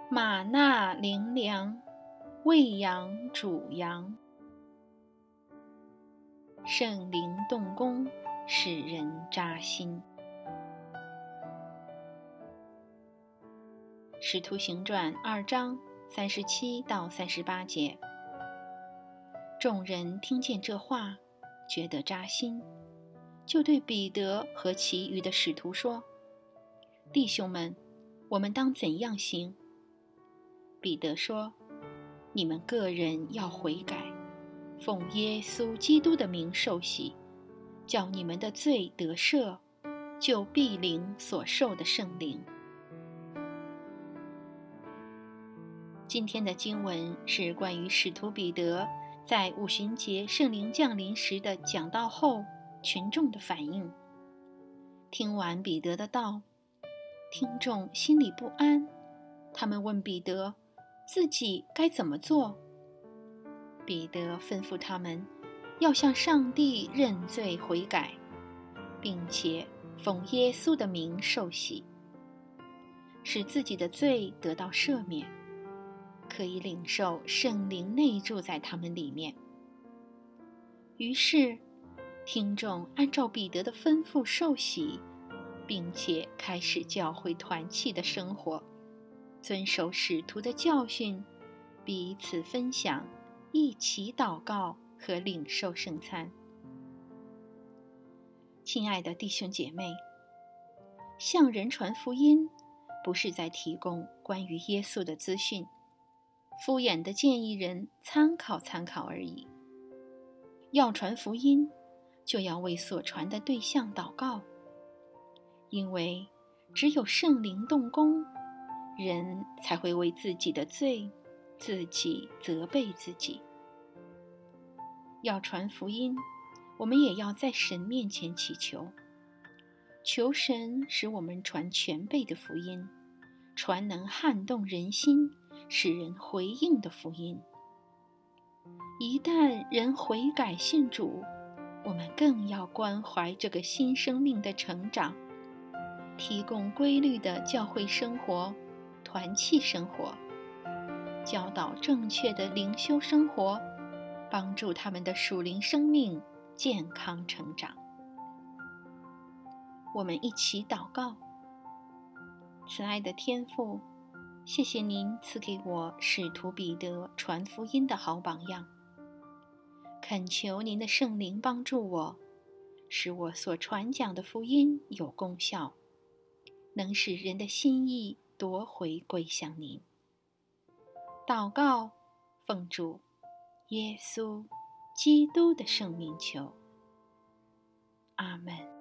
玛纳灵粮，喂养主羊。圣灵动工，使人扎心。使徒行传2章37到38节。众人听见这话，觉得扎心，就对彼得和其余的使徒说：弟兄们，我们当怎样行？彼得说：你们个人要悔改，奉耶稣基督的名受洗，叫你们的罪得赦，就必领所受的圣灵。今天的经文是关于使徒彼得在五旬节圣灵降临时的讲道后群众的反应。听完彼得的道，听众心里不安，他们问彼得自己该怎么做。彼得吩咐他们要向上帝认罪悔改，并且奉耶稣的名受洗，使自己的罪得到赦免，可以领受圣灵内住在他们里面。于是听众按照彼得的吩咐受洗，并且开始教会团契的生活，遵守使徒的教训，彼此分享，一起祷告和领受圣餐。亲爱的弟兄姐妹，向人传福音不是在提供关于耶稣的资讯，敷衍地建议人参考参考而已。要传福音，就要为所传的对象祷告，因为只有圣灵动工，人才会为自己的罪自己责备自己。要传福音，我们也要在神面前祈求，求神使我们传全备的福音，传能撼动人心，使人回应的福音。一旦人悔改信主，我们更要关怀这个新生命的成长，提供规律的教会生活、团契生活，教导正确的灵修生活，帮助他们的属灵生命健康成长。我们一起祷告。慈爱的天父，谢谢您赐给我使徒彼得传福音的好榜样，恳求您的圣灵帮助我，使我所传讲的福音有功效，能使人的心意夺回归向您。祷告，奉主耶稣基督的圣名求，阿们。